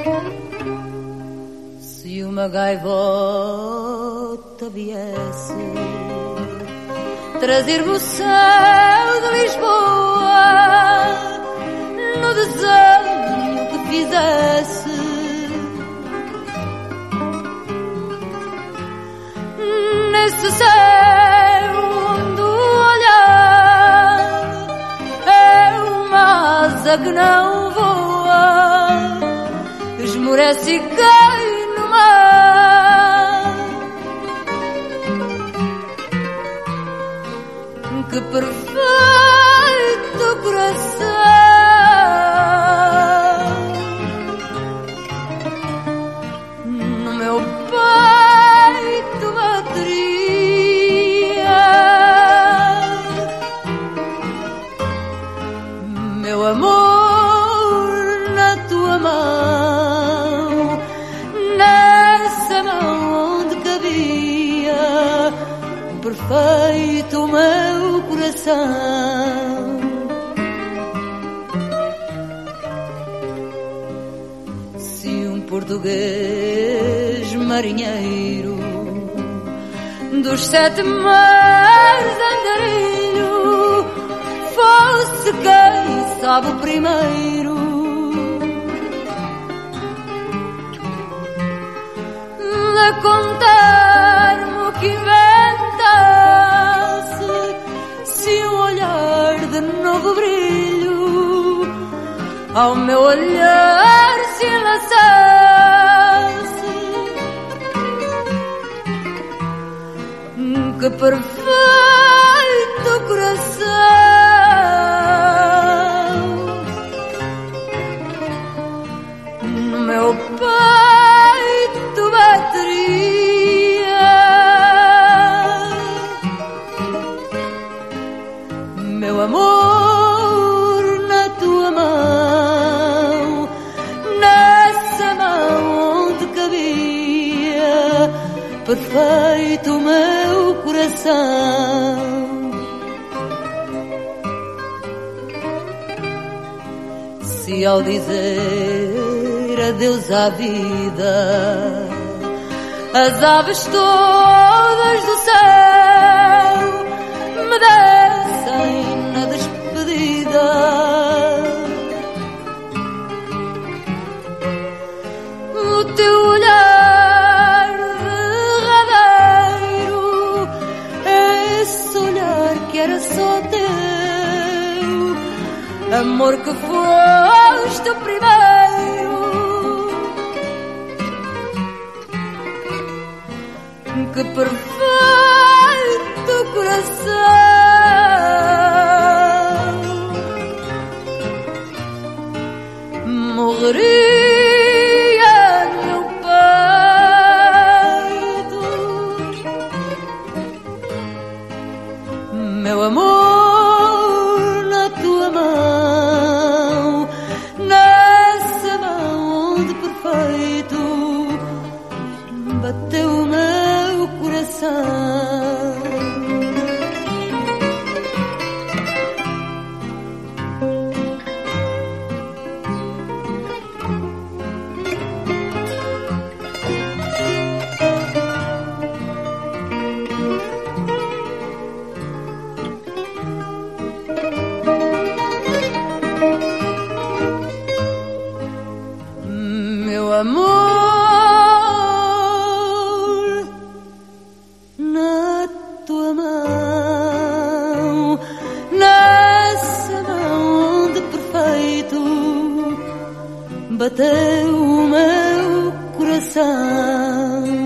Se uma gaivota viesse trazer-me o céu de Lisboa, no desenho que fizesse, nesse céu onde olhar é uma asa que não voa, esmorece e cai no mar. Que perfeito coração no meu peito bateria, meu amor na tua mão, nessa mão onde cabia perfeito o meu coração. Se um português marinheiro dos 7 mares andarilho fosse quem sabe o primeiro a contar-me o que inventasse, se um olhar de novo brilho ao meu olhar se enlaçasse, que perfeito coração no meu peito bateria, meu amor na tua mão, nessa mão onde cabia perfeito o meu coração. Se ao dizer adeus à vida as aves todas do céu me descem na despedida, o teu olhar verdadeiro, esse olhar que era só teu, amor que foste o primeiro, que perfeito coração morreria no meu peito, meu amor na tua mão, nessa mão onde perfeito bateu o meu coração. Meu amor na tua mão, nessa mão onde perfeito bateu o meu coração.